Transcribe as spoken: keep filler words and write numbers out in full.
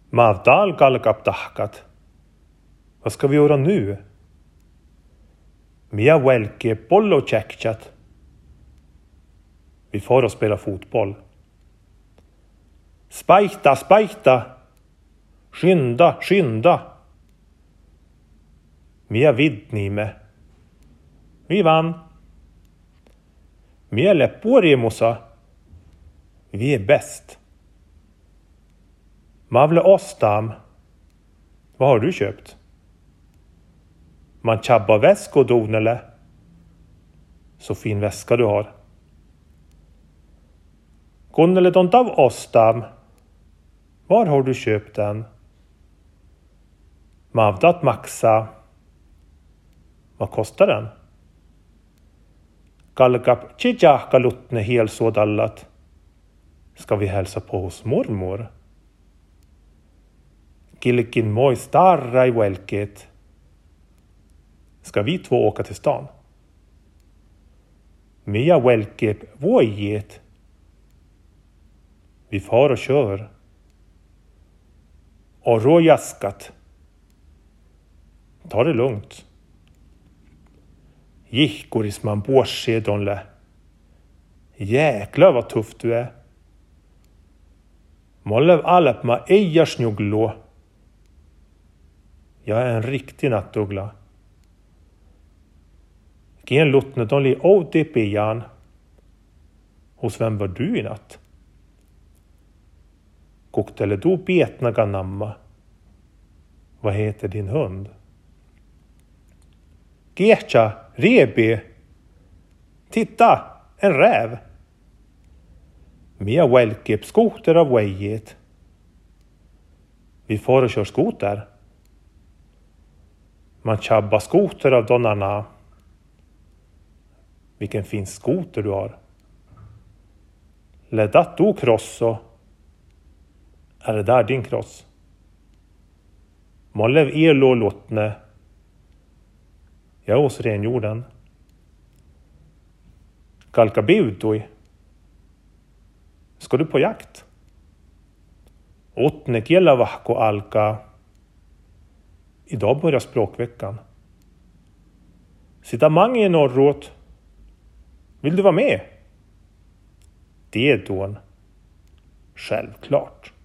Mavdal kalkap tahkat. Vad ska vi göra nu? Mia welke pollo checkchat. Vi får och spela fotboll. Spajta, spajta. Skynda, skynda. Mia vidnime. Vi vann. Mia leppuorimusa. Vi är bäst. Mavle ostam. Vad har du köpt? Man tjabba väsko donele. Så fin väska du har. Gunnele dontav ostam. Var har du köpt den? Mavdat maxa. Vad kostar den? Kalkap tjijaka lutne helsådallat. Ska vi hälsa på hos mormor? Kilkin moj starra i welket. Ska vi två åka till stan? Mia welkep vojet. Vi far och kör. Och rojaskat. Ta det lugnt. Gihkorisman båssedonle. Jäklar vad tufft du är. Mollev alpma eja snjuglo. Jag är en riktig nattuggla. Gen lutne donli odepian. Hos vem var du i natt? Koktele du betna ganamma. Vad heter din hund? Getcha, rebi. Titta, en räv. Mia welkep skoter av wejet. Vi får och kör skoter. Man tjabba skoter av donnarna. Vilken fin skoter du har. Ledat du krosso. Är det där din kross? Mollev elo lotne. Jag är hos renjorden. Kalka biutui. Ska du på jakt? Otne kielavahko alka. Idag börjar språkveckan. Sitta mange i norrut. Vill du vara med? Det är då en självklart.